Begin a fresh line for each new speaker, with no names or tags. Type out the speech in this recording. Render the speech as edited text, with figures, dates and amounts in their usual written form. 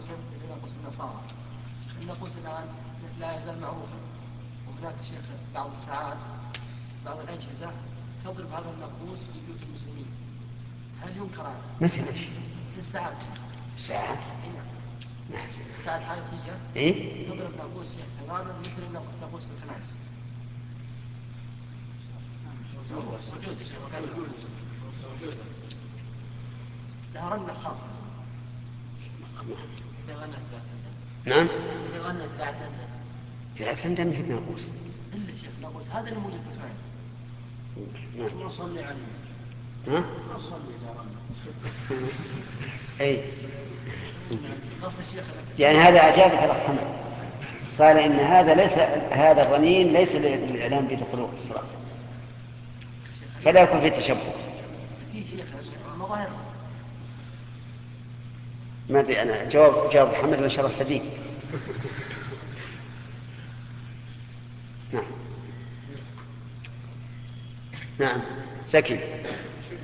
الناقوس مثل ناقوس النصارى. الناقوس الآن لا يزال معروفا، وهناك شيخ بعض الساعات بعض الأجهزة تضرب هذا الناقوس في بيوت المسلمين، هل ينكر عنه؟
مثل ايش؟
في الساعات.
الساعات؟
نعم. الساعة الحالكية
إيه؟
تضرب ناقوس تماما مثل ناقوس الخناس. لها رنة خاصة.
نعم.
إذا غنت بعد
لا تندم في ناقوس.
إلا شيخ ناقوس هذا اللي موجود في الخناس.
نعم.
ما صلي عليه.
ها؟
ما صلي إذا غنى.
أي.
قصد الشيخ
يعني هذا أعجابك الأخ محمد، قال إن هذا ليس، هذا الرنين ليس للإعلام بدخول وقت الصلاة، فلا يكون فيه تشبه.
فيه شيخ المظاهر.
ما أدري أنا، جواب محمد ما شاء الله سديد. نعم. نعم. زكي.